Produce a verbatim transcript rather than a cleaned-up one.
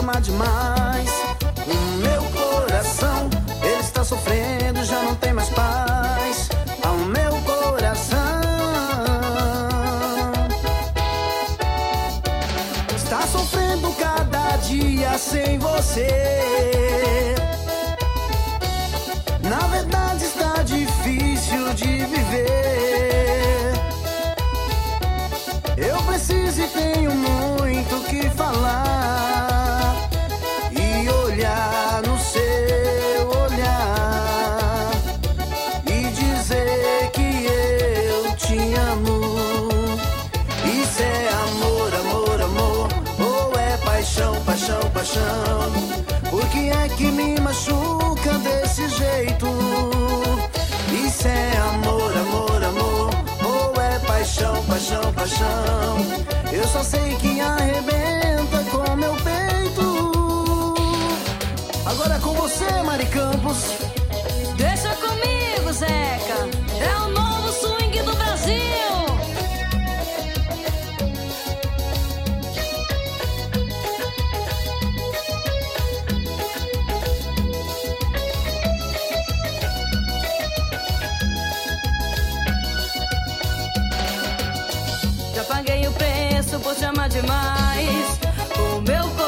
amar demais. O meu coração, ele está sofrendo, já não tem mais paz. Ao meu coração está sofrendo cada dia sem você. Na verdade está difícil de viver. Eu preciso e tenho muito o que falar e olhar no seu olhar e dizer que eu te amo. Isso é amor, amor, amor, ou é paixão, paixão, paixão? Por que é que me machuca desse jeito? Isso é amor, amor, amor, ou é paixão, paixão, paixão? Eu só sei que arrebenta com meu peito. Agora é com você, Mari Campos. Deixa comigo, Zeca. É o novo swing do Brasil. Já paguei o preço por te amar demais. O meu coração